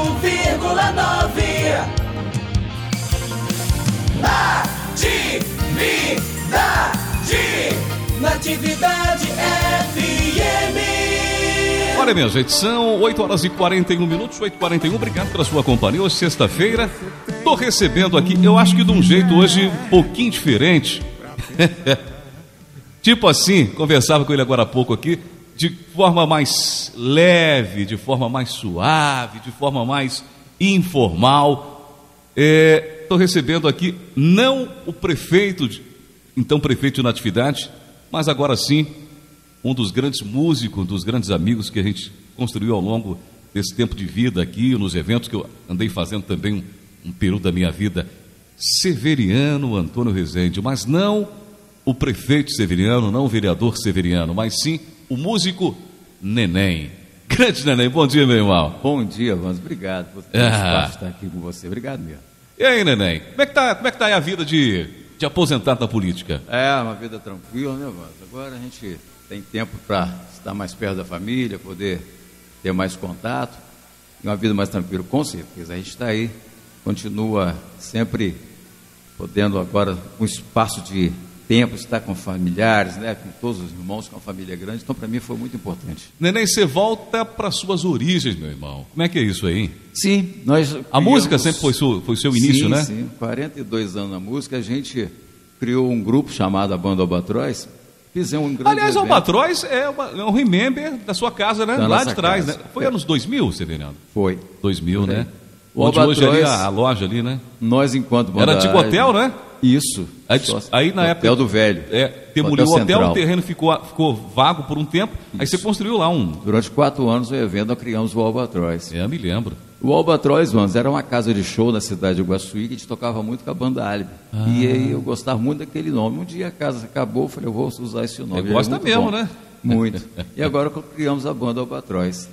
Natividade FM. Olha, minha gente, são 8 horas e 41 minutos, 8h41, obrigado pela sua companhia. Hoje, sexta-feira, tô recebendo aqui, eu acho que de um jeito hoje um pouquinho diferente. Tipo assim, conversava com ele agora há pouco aqui, de forma mais leve, de forma mais suave, de forma mais informal. Estou recebendo aqui, não o prefeito, então prefeito de Natividade, mas agora sim, um dos grandes músicos, um dos grandes amigos que a gente construiu ao longo desse tempo de vida aqui, nos eventos que eu andei fazendo também um período da minha vida, Severiano Antônio Rezende, mas não o prefeito Severiano, não o vereador Severiano, mas sim o músico Neném. Grande Neném, bom dia, meu irmão. Bom dia, Vans, obrigado por ter espaço estar aqui com você, obrigado mesmo. E aí, Neném, como é que tá aí a vida de aposentado na política? É, uma vida tranquila, né, Vans? Agora a gente tem tempo para estar mais perto da família, poder ter mais contato, e uma vida mais tranquila, com certeza. A gente está aí, continua sempre podendo agora, um espaço de tempo, estar com familiares, né, com todos os irmãos, com a família grande, então para mim foi muito importante. Neném, você volta para suas origens, meu irmão. Como é que é isso aí? Sim, nós criamos... A música sempre foi seu início, sim, né? Sim, 42 anos na música, a gente criou um grupo chamado a Banda Albatroz, fizemos um grande Aliás, o evento. Albatroz é um remember da sua casa, né? Da Lá nossa de trás, casa. né? Foi anos 2000, Severiano? Foi. 2000, né? O Onde hoje ali Albatroz, a loja ali, né? Nós, enquanto banda... Era antigo hotel, né? Isso. Aí na época... Hotel do Velho. Demoliu o hotel, Central. o terreno ficou vago por um tempo, aí você construiu lá um... Durante 4 anos, o evento, nós criamos o Albatroz. Eu me lembro. O Albatroz, Vans, era uma casa de show na cidade de Iguaçuí, que a gente tocava muito com a banda Alibi. E aí eu gostava muito daquele nome. Um dia a casa acabou, eu falei, eu vou usar esse nome. Você gosta mesmo, bom. né? Muito. E agora criamos a banda Albatroz.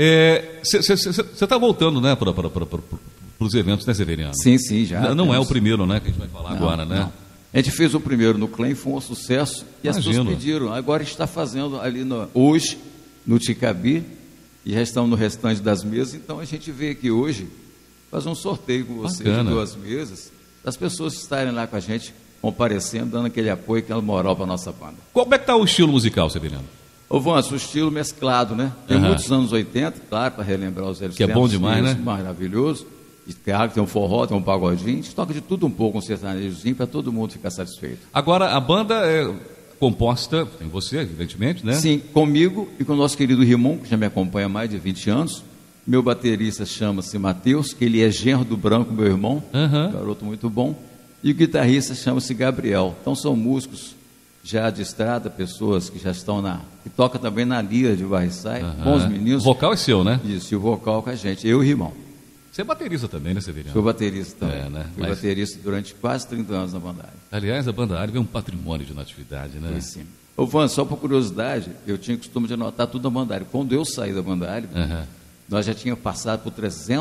Você está voltando, né, para os eventos, né, Severiano? Sim, sim, já. Não é o primeiro, né, que a gente vai falar agora, né? Não. A gente fez o primeiro no Clem, foi um sucesso. E as Imagino. pessoas pediram. Agora a gente está fazendo ali hoje, no Ticabi, e já estamos no restante das mesas. Então a gente veio aqui hoje fazer um sorteio com vocês de 2 mesas, das pessoas estarem lá com a gente, comparecendo, dando aquele apoio, aquela moral para a nossa banda. Como é que está o estilo musical, Severiano? Ô, Vans, o estilo mesclado, né? Tem muitos anos 80, claro, para relembrar os velhos Que é bom demais, né? Maravilhoso. E claro, tem um forró, tem um pagodinho, a gente toca de tudo um pouco, um sertanejozinho, para todo mundo ficar satisfeito. Agora, a banda é composta, tem você, evidentemente, né? Sim, comigo e com o nosso querido Rimon, que já me acompanha há mais de 20 anos. Meu baterista chama-se Matheus, que ele é genro do Branco, meu irmão, garoto muito bom. E o guitarrista chama-se Gabriel. Então são músicos já de estrada, pessoas que já estão que tocam também na Lira de Barriçai, bons meninos. O vocal é seu, né? Isso, e o vocal com a gente, eu e Rimon. Você é baterista também, né, Severiano? Sou baterista também. né? Fui baterista durante quase 30 anos na banda Alibi. Aliás, a banda Alibi é um patrimônio de Natividade, né? Foi sim. Ô, Van, só por curiosidade, eu tinha costume de anotar tudo na banda Alibi. Quando eu saí da banda Alibi, nós já tínhamos passado por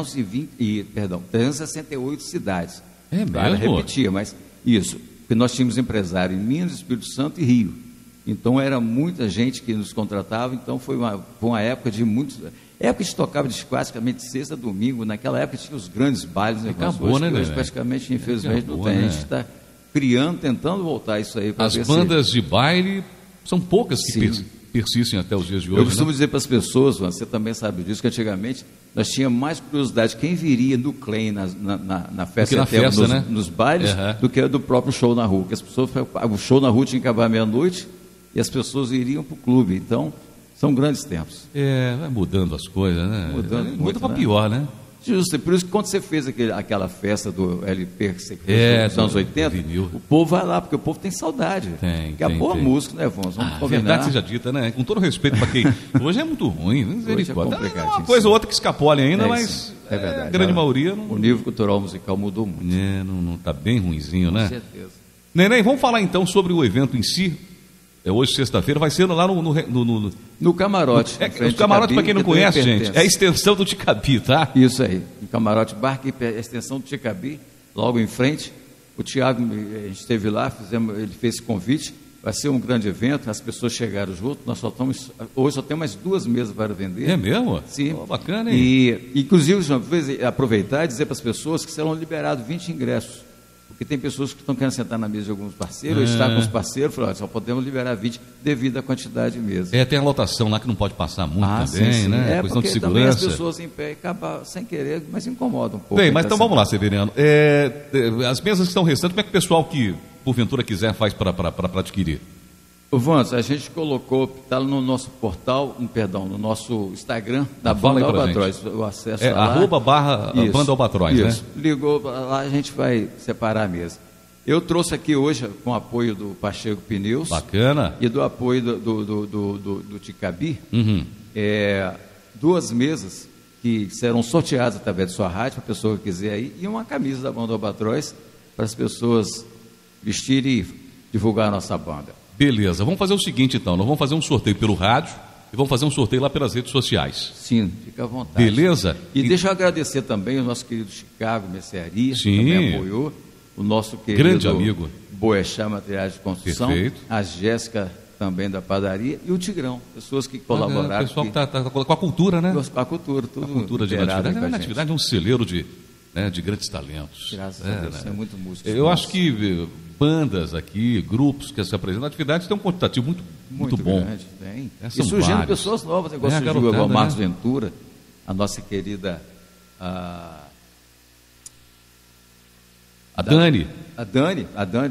368 cidades. É mesmo? Claro, repetia, mas isso. Porque nós tínhamos empresário em Minas, Espírito Santo e Rio. Então era muita gente que nos contratava, então foi uma época de muitos... Época que tocava de praticamente sexta a domingo, naquela época tinha os grandes bailes, né? Acabou, hoje, né, hoje praticamente, infelizmente, acabou, não tem. né? A gente está criando, tentando voltar isso aí. As bandas de baile são poucas que persistem até os dias de hoje. Eu costumo dizer para as pessoas, você também sabe disso, que antigamente nós tínhamos mais curiosidade quem viria do Clem na festa, nos bailes, do que do próprio show na rua. Porque as pessoas, o show na rua tinha que acabar meia-noite e as pessoas iriam para o clube. Então, são grandes tempos. Vai mudando as coisas, né? Muda para pior, né? Justo, por isso que quando você fez aquela festa do LP que você fez nos anos 80, o povo vai lá, porque o povo tem saudade. Tem boa música, né, Vamos verdade seja dita, né? Com todo respeito para quem... Hoje é muito ruim. Hoje é complicado. Uma coisa ou outra que escapole ainda, mas é verdade. A grande maioria... O nível cultural musical mudou muito. Não está bem ruinzinho, né? Com certeza. Neném, vamos falar então sobre o evento em si. Hoje, sexta-feira, vai ser lá no Camarote. O Camarote, para quem não conhece, gente, é a extensão do Ticabi, tá? Isso aí. O Camarote Bar, que é a extensão do Ticabi, logo em frente. O Tiago, a gente esteve lá, ele fez esse convite. Vai ser um grande evento, as pessoas chegaram junto, hoje só tem mais 2 mesas para vender. É mesmo? Sim. Oh, bacana, hein? E, inclusive, aproveitar e dizer para as pessoas que serão liberados 20 ingressos. Porque tem pessoas que estão querendo sentar na mesa de alguns parceiros, ou estar com os parceiros, falaram, só podemos liberar 20 devido à quantidade de mesas. Tem a lotação lá que não pode passar muito também, sim. né? Questão de segurança. Também as pessoas em pé acabam sem querer, mas incomodam um pouco. Bem, mas então vamos lá, Severiano. As mesas que estão restantes, como é que o pessoal que, porventura, quiser faz para adquirir? Vans, a gente colocou, está no nosso portal, no nosso Instagram da Fala Banda aí pra Albatroz. gente. O acesso @Banda Albatroz, né? Ligou lá, a gente vai separar a mesa. Eu trouxe aqui hoje, com o apoio do Pacheco Pneus. Bacana. E do apoio do Ticabi, 2 mesas que serão sorteadas através de sua rádio, para a pessoa que quiser ir, e uma camisa da Banda Albatroz, para as pessoas vestirem e divulgar a nossa banda. Beleza, vamos fazer o seguinte então, nós vamos fazer um sorteio pelo rádio e vamos fazer um sorteio lá pelas redes sociais. Sim, fica à vontade. Beleza? E deixa eu agradecer também o nosso querido Chicago Mercearia, que Sim. também apoiou, o nosso querido Grande amigo. Boechat Materiais de Construção, Perfeito. a Jéssica também da padaria e o Tigrão, pessoas que colaboraram. O pessoal que está com a cultura, né? Com a cultura, tudo. A cultura de Natividade. A Natividade é um celeiro de grandes talentos. Graças a Deus, é muito músico. Eu acho que bandas aqui, grupos que se apresentam na atividade tem um quantitativo muito bom. Grande, tem. E São surgindo vários. pessoas novas, igual surgiu garotada, o Marcos Ventura, a nossa querida a Dani. A Dani,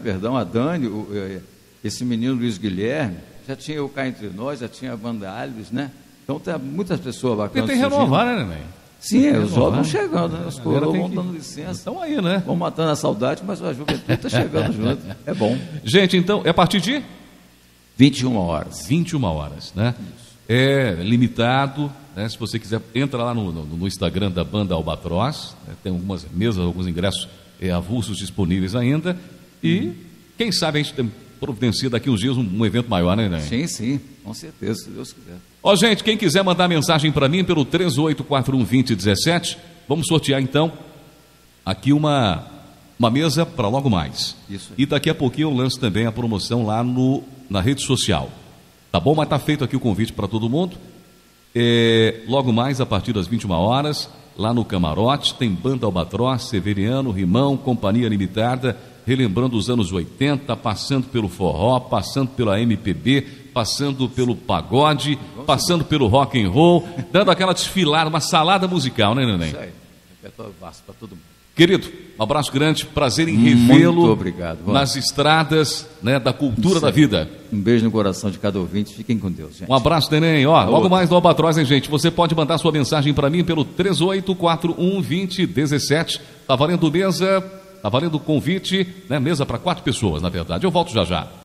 esse menino Luiz Guilherme, já tinha o Cá Entre Nós, já tinha a banda Alves, né? Então tem muitas pessoas bacanas. Tem que renovar, né, Neném? Sim, os jovens vão chegando, né? Os coroas vão dando licença. Estão aí, né? Vão matando a saudade, mas a juventude está chegando junto. É bom. Gente, então, é a partir de? 21 horas. 21 horas, né? Isso. É limitado, né? Se você quiser, entra lá no Instagram da Banda Albatroz, né? Tem algumas mesas, alguns ingressos avulsos disponíveis ainda. E, quem sabe, a gente providencia daqui uns dias um evento maior, né, Neném? Sim, com certeza, se Deus quiser. Ó, gente, quem quiser mandar mensagem para mim pelo 38412017, vamos sortear então aqui uma mesa para logo mais. Isso aí. E daqui a pouquinho eu lanço também a promoção lá na rede social. Tá bom? Mas tá feito aqui o convite para todo mundo. Logo mais, a partir das 21 horas, lá no Camarote, tem Banda Albatroz, Severiano, Rimão, Companhia Limitada, relembrando os anos 80, passando pelo forró, passando pela MPB, passando pelo pagode, passando pelo rock and roll, dando aquela desfilada, uma salada musical, né, Neném? Isso aí, repertório vasto para todo mundo. Querido, um abraço grande, prazer em revê-lo. Muito obrigado. Nas estradas, né, da cultura da vida. Um beijo no coração de cada ouvinte, fiquem com Deus, gente. Um abraço, Neném. Ó, logo mais no Albatroz, hein, gente? Você pode mandar sua mensagem para mim pelo 38412017. Tá valendo mesa, tá valendo convite, né? Mesa para 4 pessoas, na verdade. Eu volto já já.